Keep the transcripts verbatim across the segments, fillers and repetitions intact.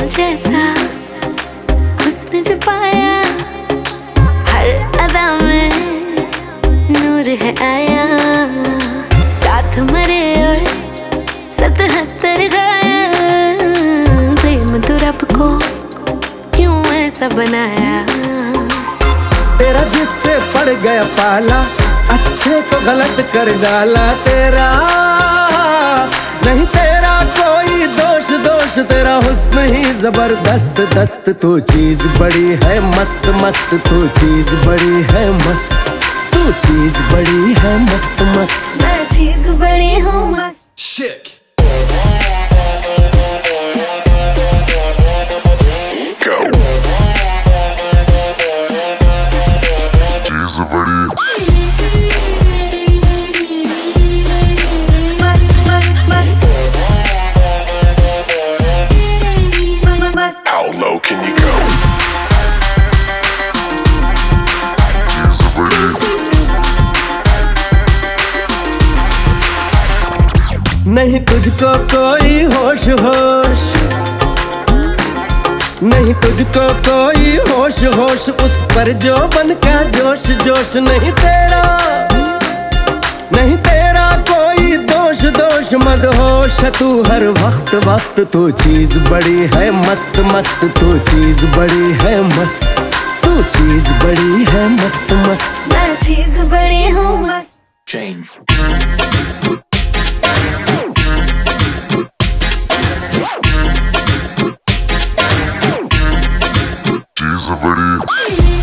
जैसा हुस्न जो पाया, हर अदा में नूर है आया। साथ मरे और सतहत्तर घायल, प्रेम तो रब को क्यों ऐसा बनाया। तेरा जिससे पड़ गया पाला, अच्छे को गलत कर डाला। तेरा नहीं तेरा कोई दोष, दोष तेरा हुस्न ही जबरदस्त दस्त। तू चीज बड़ी है मस्त मस्त, तू चीज बड़ी है मस्त, तू चीज बड़ी है मस्त मस्त। मैं चीज बड़ी हूँ मस्त। Shit. Go. Chीज बड़ी How low can you go? Chीज बड़ी नहीं तुझको कोई होश होश, नहीं तुझको कोई होश होश, उस पर जो बन का जोश जोश। नहीं तेरा नहीं तेरा कोई दोष, दोष मदहोश तू हर वक्त वक्त। तू चीज बड़ी है मस्त मस्त, तू चीज बड़ी है मस्त, तू चीज बड़ी है मस्त मस्त। मैं चीज बड़ी हूँ मस्त। Change. चीज बड़ी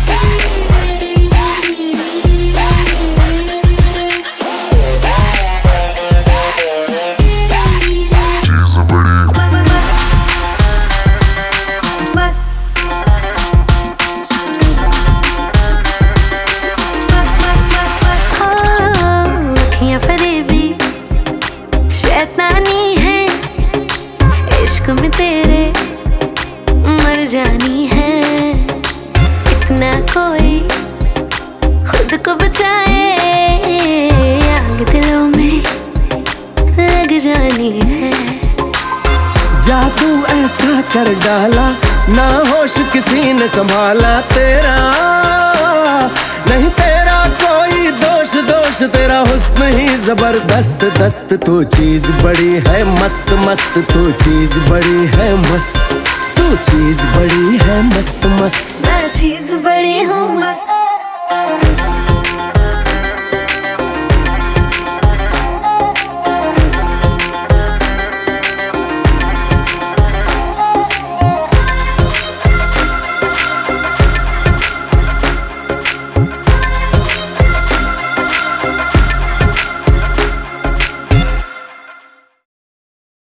शैतानी है, इश्क में तेरे मर जानी है। इतना कोई खुद को बचाए, आग दिलों में लग जानी है। जादू ऐसा कर डाला, ना होश किसी ने संभाला। तेरा नहीं तेरा कोई दोष, दोष तेरा हुस्न ही जबरदस्त दस्त। तू चीज बड़ी है मस्त मस्त, तू चीज बड़ी है मस्त, तू चीज बड़ी है मस्त मस्त। मैं चीज बड़ी हूँ मस्त।